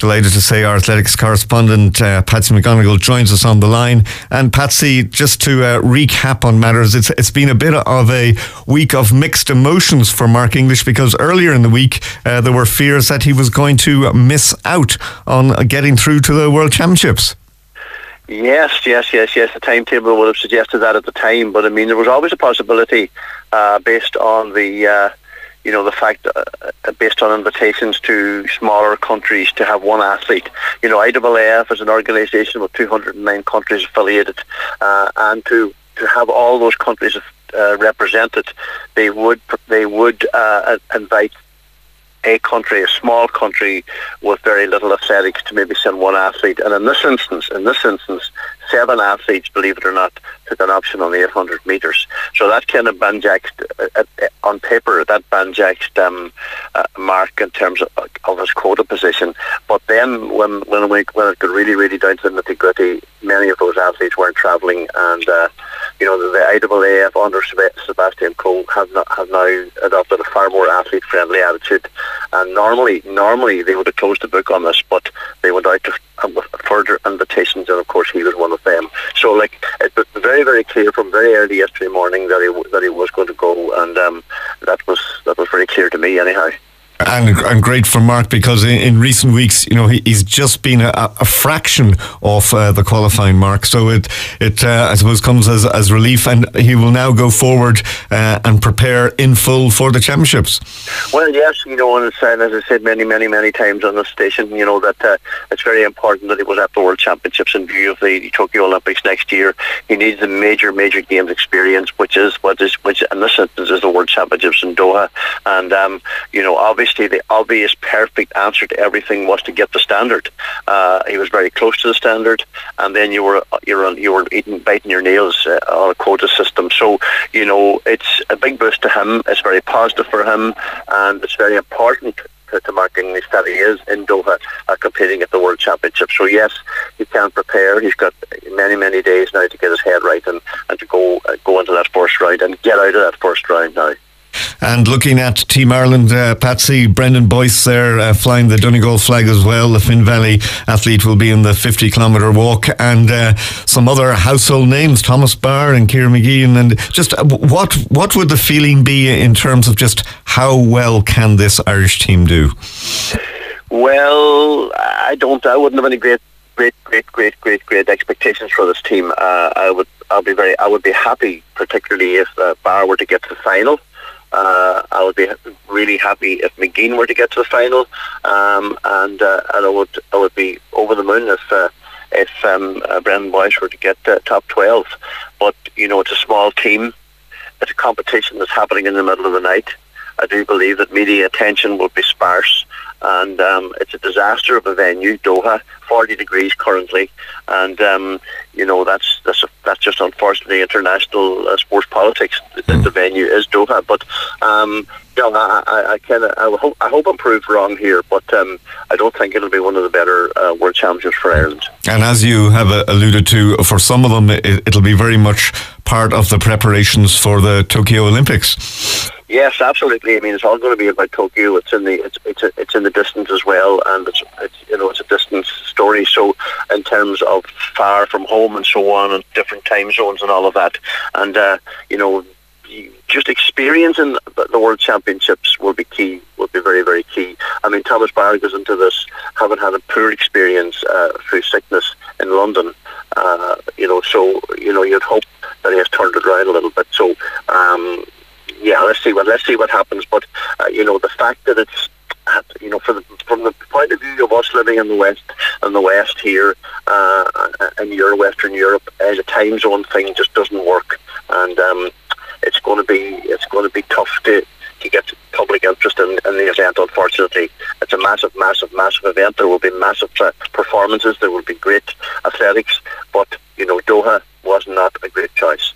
delighted to say our athletics correspondent Patsy McGonigal joins us on the line. And Patsy, just to recap on matters, it's been a bit of a week of mixed emotions for Mark English, because earlier in the week there were fears that he was going to miss out on getting through to the World Championships. Yes. The timetable would have suggested that at the time, but I mean, there was always a possibility based on the fact, based on invitations to smaller countries to have one athlete. IAAF is an organisation with 209 countries affiliated, and to have all those countries represented, they would invite a small country with very little athletics, to maybe send one athlete. And in this instance, 7 athletes, believe it or not, took an option on the 800 metres. So that kind of banjaxed, on paper, that banjaxed Mark in terms of his quota position. But then when it got really, really down to the nitty-gritty, many of those athletes weren't travelling, and the IAAF under Sebastian Coe have now adopted a far more athlete-friendly attitude. And normally they would have closed the book on this, but they went out with further invitations, and of course he was one of them. So it was very, very clear from very early yesterday morning that he was going to go, and that was very clear to me anyhow. And great for Mark, because in recent weeks, he's just been a fraction of the qualifying mark. So it I suppose comes as relief, and he will now go forward and prepare in full for the championships. Well, yes, and as I said many times on this station, that it's very important that he was at the World Championships in view of the Tokyo Olympics next year. He needs the major games experience, which in this instance is the World Championships in Doha. And obviously the obvious perfect answer to everything was to get the standard. He was very close to the standard, and then you were biting your nails on a quota system. So it's a big boost to him. It's very positive for him, and it's very important to Mark English that he is in Doha competing at the World Championship. So yes, he can prepare. He's got many days now to get his head right and to go into that first round and get out of that first round now. And looking at Team Ireland, Patsy, Brendan Boyce there flying the Donegal flag as well. The Finn Valley athlete will be in the 50-kilometre walk, and some other household names, Thomas Barr and Ciara McGeehan. And just what would the feeling be in terms of just how well can this Irish team do? Well, I wouldn't have any great expectations for this team. I would be happy, particularly if Barr were to get to the final. I would be really happy if McGeehan were to get to the final, and I would be over the moon if Brendan Boyce were to get top 12. But it's a small team. It's a competition that's happening in the middle of the night. I do believe that media attention will be sparse, and it's a disaster of a venue, Doha, 40 degrees currently, and that's just unfortunately international sports politics. The venue is Doha, but I hope I'm proved wrong here, but I don't think it'll be one of the better World Championships for Ireland. And as you have alluded to, for some of them, it'll be very much part of the preparations for the Tokyo Olympics. Yes, absolutely. I mean, it's all going to be about Tokyo. It's in the distance as well, and it's a distance story. So, in terms of far from home and so on, and different time zones and all of that, and just experiencing the World Championships will be key. Will be very, very key. I mean, Thomas Barr goes into this having had a poor experience through sickness in London. So you'd hope that he has turned it around a little bit. So. Let's see what happens. But the fact that it's from the point of view of us living in the West here, in Western Europe, the time zone thing just doesn't work, and it's going to be tough to get public interest in the event. Unfortunately, it's a massive event. There will be massive performances. There will be great athletics, but Doha was not a great choice.